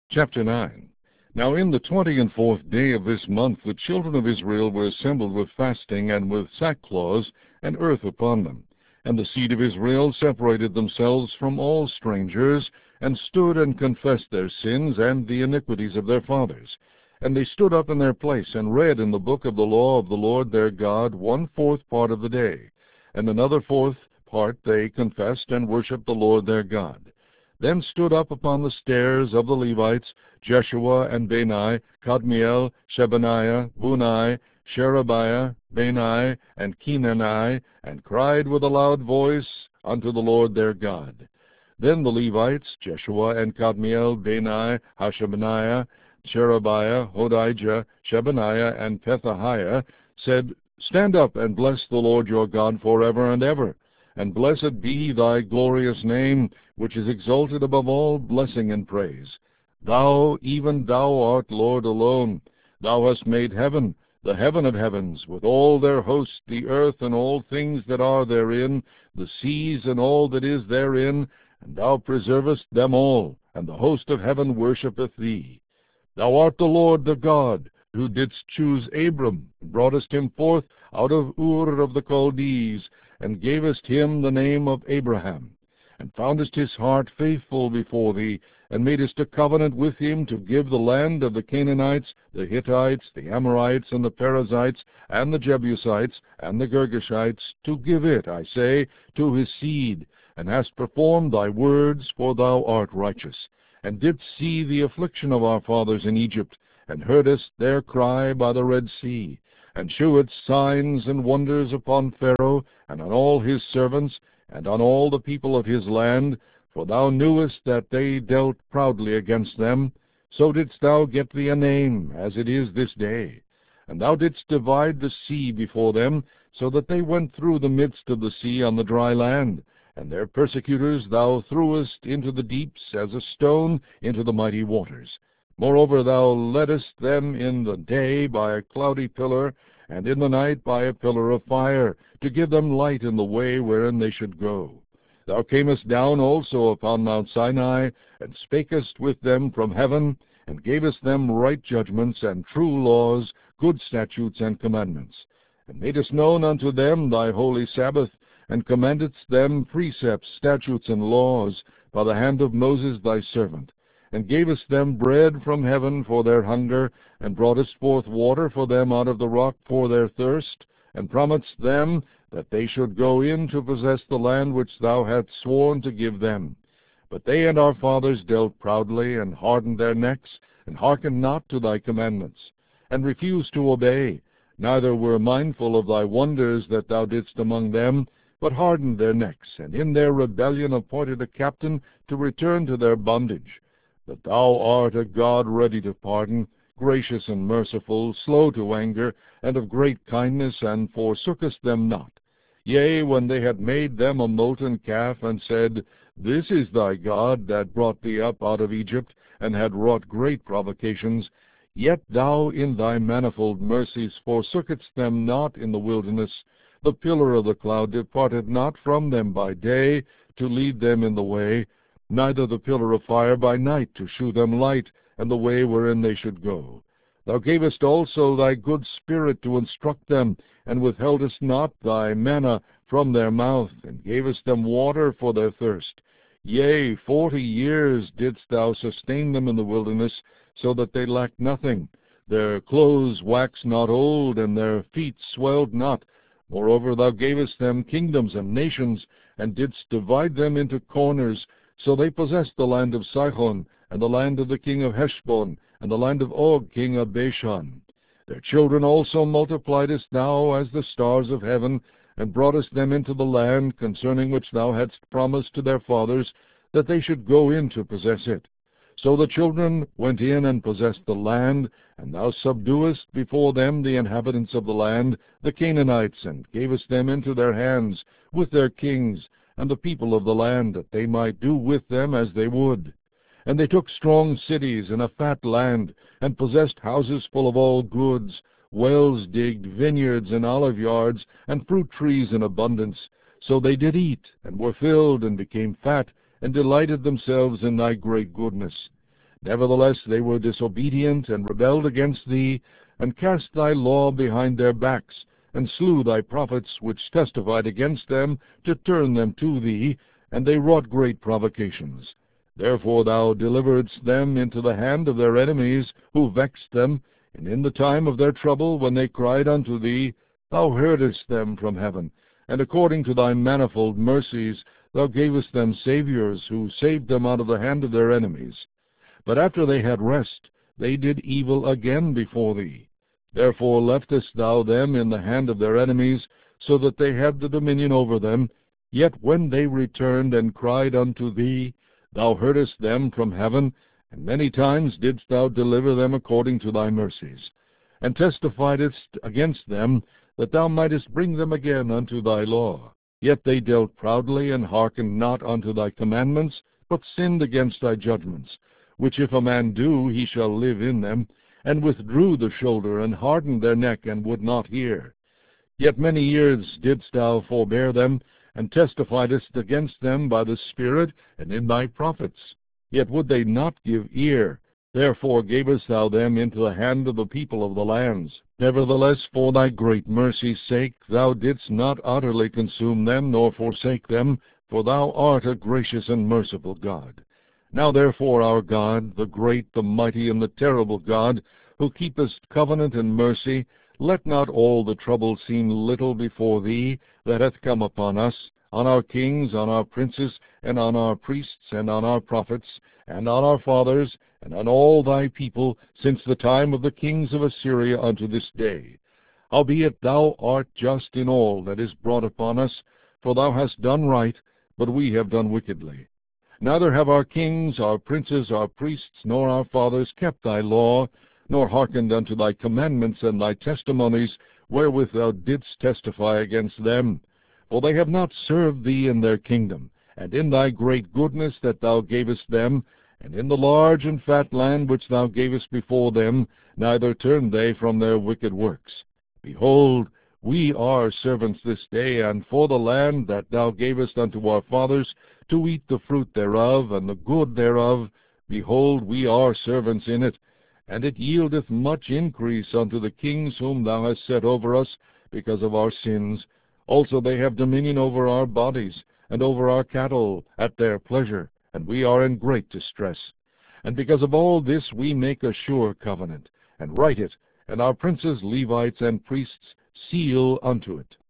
Chapter 9. Now in the 24th day of this month the children of Israel were assembled with fasting and with sackcloths and earth upon them. And the seed of Israel separated themselves from all strangers, and stood and confessed their sins and the iniquities of their fathers. And they stood up in their place, and read in the book of the law of the Lord their God 1/4 part of the day. And another 4th part they confessed and worshipped the Lord their God. Then stood up upon the stairs of the Levites Jeshua and Bani, Kadmiel, Shebaniah, Bunai, Sherebiah, Bani, and Kenani, and cried with a loud voice unto the Lord their God. Then the Levites, Jeshua and Kadmiel, Bani, Hashabaniah, Sherebiah, Hodijah, Shebaniah, and Pethahiah, said, Stand up and bless the Lord your God forever and ever. And blessed be thy glorious name, which is exalted above all blessing and praise. Thou, even thou art Lord alone. Thou hast made heaven, the heaven of heavens, with all their host, the earth and all things that are therein, the seas and all that is therein, and thou preservest them all, and the host of heaven worshippeth thee. Thou art the Lord the God, who didst choose Abram, and broughtest him forth out of Ur of the Chaldees, and gavest him the name of Abraham, and foundest his heart faithful before thee, and madest a covenant with him to give the land of the Canaanites, the Hittites, the Amorites, and the Perizzites, and the Jebusites, and the Girgashites, to give it, I say, to his seed, and hast performed thy words, for thou art righteous, and didst see the affliction of our fathers in Egypt, and heardest their cry by the Red Sea, and shewedst signs and wonders upon Pharaoh, and on all his servants, and on all the people of his land, for thou knewest that they dealt proudly against them. So didst thou get thee a name, as it is this day. And thou didst divide the sea before them, so that they went through the midst of the sea on the dry land, and their persecutors thou threwest into the deeps as a stone into the mighty waters. Moreover, thou leddest them in the day by a cloudy pillar, and in the night by a pillar of fire, to give them light in the way wherein they should go. Thou camest down also upon Mount Sinai, and spakest with them from heaven, and gavest them right judgments, and true laws, good statutes and commandments, and madest known unto them thy holy Sabbath, and commandedst them precepts, statutes, and laws, by the hand of Moses thy servant, and gavest them bread from heaven for their hunger, and broughtest forth water for them out of the rock for their thirst, and promised them that they should go in to possess the land which thou hadst sworn to give them. But they and our fathers dealt proudly, and hardened their necks, and hearkened not to thy commandments, and refused to obey, neither were mindful of thy wonders that thou didst among them, but hardened their necks, and in their rebellion appointed a captain to return to their bondage. But thou art a God ready to pardon, gracious and merciful, slow to anger, and of great kindness, and forsookest them not. Yea, when they had made them a molten calf, and said, This is thy God that brought thee up out of Egypt, and had wrought great provocations, yet thou in thy manifold mercies forsookest them not in the wilderness. The pillar of the cloud departed not from them by day, to lead them in the way, neither the pillar of fire by night, to shew them light, and the way wherein they should go. Thou gavest also thy good Spirit to instruct them, and withheldest not thy manna from their mouth, and gavest them water for their thirst. Yea, 40 years didst thou sustain them in the wilderness, so that they lacked nothing. Their clothes waxed not old, and their feet swelled not. Moreover, thou gavest them kingdoms and nations, and didst divide them into corners. So they possessed the land of Sihon, and the land of the king of Heshbon, and the land of Og king of Bashan. Their children also multipliedst thou as the stars of heaven, and broughtest them into the land, concerning which thou hadst promised to their fathers, that they should go in to possess it. So the children went in and possessed the land, and thou subduest before them the inhabitants of the land, the Canaanites, and gavest them into their hands, with their kings, and the people of the land, that they might do with them as they would. And they took strong cities and a fat land, and possessed houses full of all goods, wells digged, vineyards and olive yards, and fruit trees in abundance. So they did eat, and were filled, and became fat, and delighted themselves in thy great goodness. Nevertheless they were disobedient, and rebelled against thee, and cast thy law behind their backs, and slew thy prophets, which testified against them, to turn them to thee, and they wrought great provocations. Therefore thou deliveredst them into the hand of their enemies, who vexed them, and in the time of their trouble, when they cried unto thee, thou heardest them from heaven, and according to thy manifold mercies thou gavest them saviors, who saved them out of the hand of their enemies. But after they had rest, they did evil again before thee. Therefore leftest thou them in the hand of their enemies, so that they had the dominion over them. Yet when they returned and cried unto thee, thou heardest them from heaven, and many times didst thou deliver them according to thy mercies, and testifiedst against them, that thou mightest bring them again unto thy law. Yet they dealt proudly, and hearkened not unto thy commandments, but sinned against thy judgments, which if a man do, he shall live in them, and withdrew the shoulder, and hardened their neck, and would not hear. Yet many years didst thou forbear them, and testifiedst against them by the Spirit and in thy prophets. Yet would they not give ear. Therefore gavest thou them into the hand of the people of the lands. Nevertheless, for thy great mercy's sake, thou didst not utterly consume them, nor forsake them, for thou art a gracious and merciful God. Now therefore, our God, the great, the mighty, and the terrible God, who keepest covenant and mercy, let not all the trouble seem little before thee that hath come upon us, on our kings, on our princes, and on our priests, and on our prophets, and on our fathers, and on all thy people, since the time of the kings of Assyria unto this day. Howbeit thou art just in all that is brought upon us, for thou hast done right, but we have done wickedly. Neither have our kings, our princes, our priests, nor our fathers kept thy law, nor hearkened unto thy commandments and thy testimonies, wherewith thou didst testify against them. For they have not served thee in their kingdom, and in thy great goodness that thou gavest them, and in the large and fat land which thou gavest before them, neither turned they from their wicked works. Behold, we are servants this day, and for the land that thou gavest unto our fathers, to eat the fruit thereof, and the good thereof, behold, we are servants in it. And it yieldeth much increase unto the kings whom thou hast set over us, because of our sins. Also they have dominion over our bodies, and over our cattle, at their pleasure, and we are in great distress. And because of all this we make a sure covenant, and write it, and our princes, Levites, and priests seal unto it.